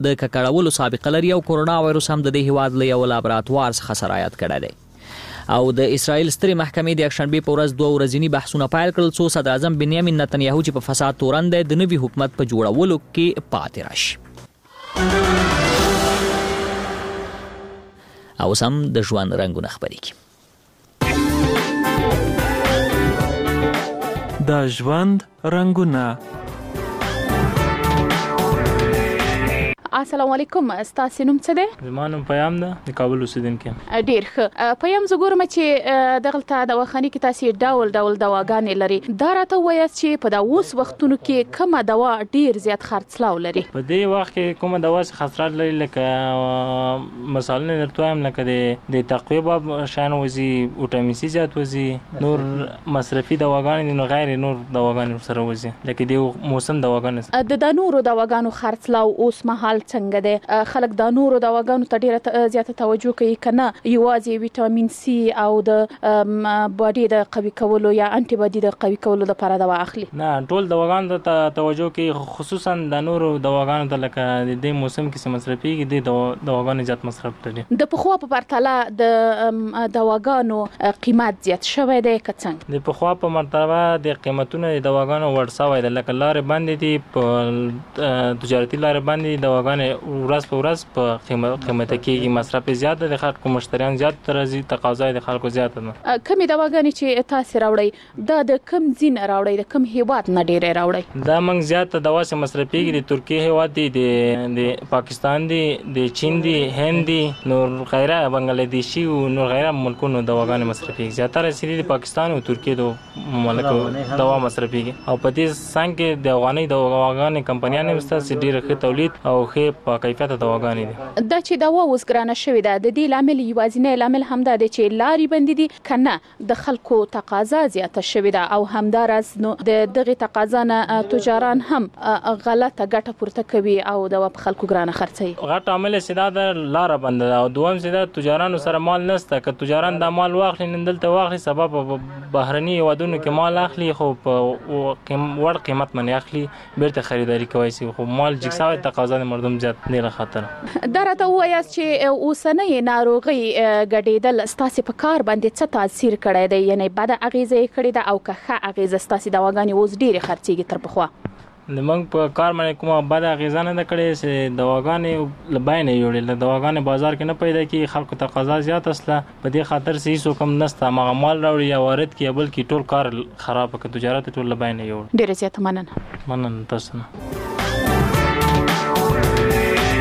د ککړولو سابقه لري او کورونا وایروس هم د دې هیواد له یو لابراتوار څخه سرایت کړی دی. او د اسرائیل سترې محکمې د یکشنبې په ورځ 2 ورځني بحثونه پیل کړل څو صدر اعظم بنیامین نتنیاهو چې په فساد تورن دی د نوي حکومت په جوړولو کې پاتې راشي. او سم د ژوند رنګونه خبرې کی. د ژوند رنګونه. السلام علیکم، ستاسو نوم څه دی؟ زما نوم پیام ده، د کابل اوسیدونکی. ډیر ښه. پیام، زه ګورم چې دغلته دواخانې کې تاسو ډول ډول دواګانې لري. دا راته وایاست چې په دا اوس وختونو کې کومه دوا ډیر زیات خرڅلاو لري؟ په دې وخت کې کومه دوا چې خرڅلاو لري لکه مثالونه درته وایم، لکه د تقویه باب شان وزي، وټامین سي زیات وزي، نور مصرفي دواګانې، نو غیر نور دواګانې سره وزي، لکه د موسم دواګانې. د نورو دواګانو خرڅلاو اوس مهال څنګه دی؟ خلک د نورو دواګانو ته ډیره زیاته توجه کوي کنه یوازې وټامین سي او د باډي د قوي کولو یا انټي باډي د قوي کولو لپاره دوا اخلي؟ نه، ټول دواګانو ته توجه کوي، خصوصا د نورو دواګانو ته، لکه د موسم کې مصرفي د دواګانو زیات مصرف لري. د پخوا په پرتله د دواګانو قیمت زیات شوی دی که څنګه؟ د پخوا په مرتبه د قیمتونو د دواګانو ور شوی دی، لکه لارې باندې دي په تجارتي لارې باندې دواګانو ورځ په ورځ په قیمته کېږي، مصرف زیات دی، خلکو مشتریان زیات راځي، تقاضا د خلکو زیات ده. کومې دواګانې چې تاسو راوړئ دا د کوم ځین راوړئ، د کوم هیواد نه ډېرې راوړئ؟ دا موږ زیات دوا چې مصرفيږي د ترکیه هیواد دی، د پاکستان دی، د چین دی، هند دی، نور غیره بنگلادیشي او نور غیره ملکونو دواګانې مصرفيږي. زیاتره سری د پاکستان او ترکیه د مملکتونو دوا مصرفيږي. او په دې څنګه د افغاني دواګانې کمپنیانو مستاسي ډېر ښه تولید او ښه په کیفیت دواګانې دي. دا چې دوا اوس ګرانه شوې ده، د دې لامل یوازینی لامل همدا دی چې لارې بندې دي کنه د خلکو تقاضا زیاته شوې ده، او همدارس نو د دغه تقاضا نه تجاران هم غلطه ګټه پورته کوي او دوا په خلکو ګرانه خرڅوي. غټ عامل سیدا د لار بند ده، او دوم سیدا تجارانو سره مال نشته. که تجاران د مال واخلي نن دلته واخلي، سبب بهرني ودونو کې مال اخلي، خو په وړ قیمت باندې اخلي، بیرته خریداري کوي، خو مال جګساوي تقاضا د مردم زیات نه خاطر. دا راته وایاست چې اوسنۍ ناروغي ګډېدل ستاسو په کار باندې څه تاثیر کړی دی؟ یعنی بد اغیزه یې کړې ده او که ښه اغیزه ستاسو دواګانې اوس ډېرې خرڅېږي تر پخوا؟ د موږ په کار باندې کومه بد اغیزه نه ده کړې چې دواګانې له بیه نه جوړې، دواګانې بازار کې نه پیدا کېږي، خلکو تقاضا زیات اصله، په دې خاطر چې هیڅ کوم نشته، هغه مال راوړي یا وارد کړي، بلکې ټول کار خراب کړي، تجارت ټول له بیه نه جوړ. ډېره زیاته مننه. مننه تاسو نه.